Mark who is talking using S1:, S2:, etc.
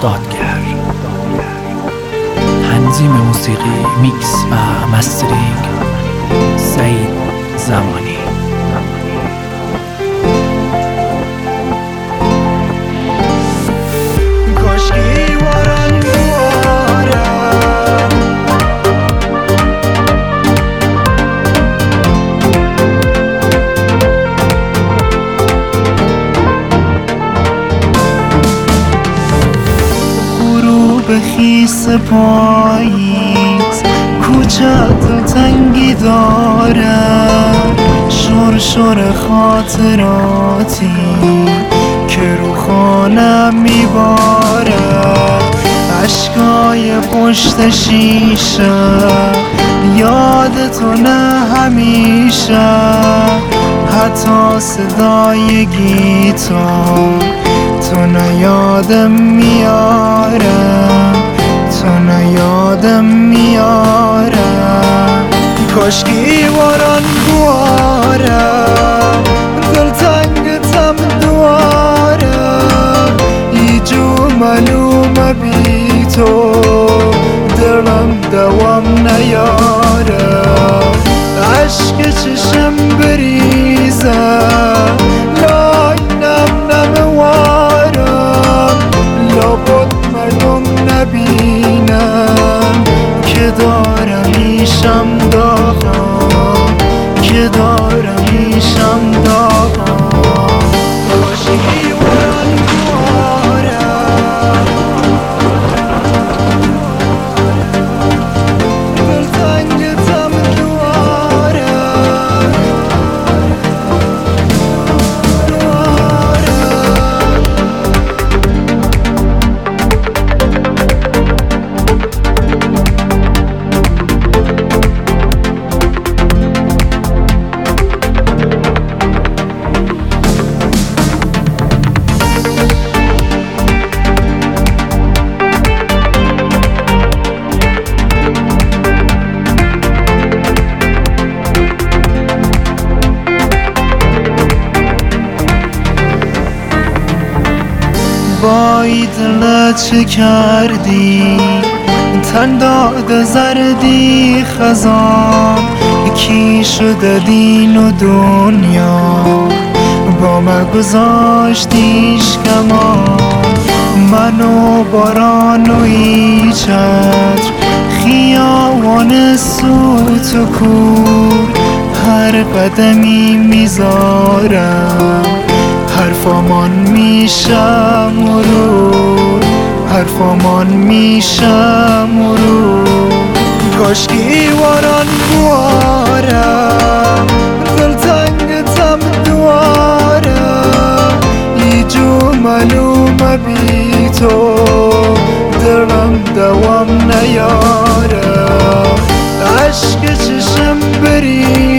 S1: دادگر. تنظیم موسیقی، میکس و مسترینگ سعید زمانی.
S2: کاشکی واران بارم غروب خیس پاییز کوچه دلتنگی دارم، شرشر خاطراتی که رو خانم میبارد، اشکای پشت شیشه یاد تو نه همیشه، حتی صدای گیتار تو نیادم میاره، تو نیادم میاره. کاشکی واران بوارم دلتنگتم دوارم، ایجو معلومه بی تو دلم دوام نیاره، عشق چشم بریزه لای نم نم وارم، لابد مردم نبینم که دارم ایشم داغم، که دارم ایشم داغم. کاشکی واران بوارم دلتنگتم دوارم، وای دل چه کردی تن داد زردی خزان، کی شده دین و دنیا با من گذاشتیش کمان، منو باران و ای چتر خیابان سوت و کور، هر قدمی میذارم حرفامان میشم مرور، حرفامان میشم مرور. کاشکی واران بوارم دلتنگتم دوارم، ایجو معلومه بی تو دلم دوام نیاره، عشق چشم بری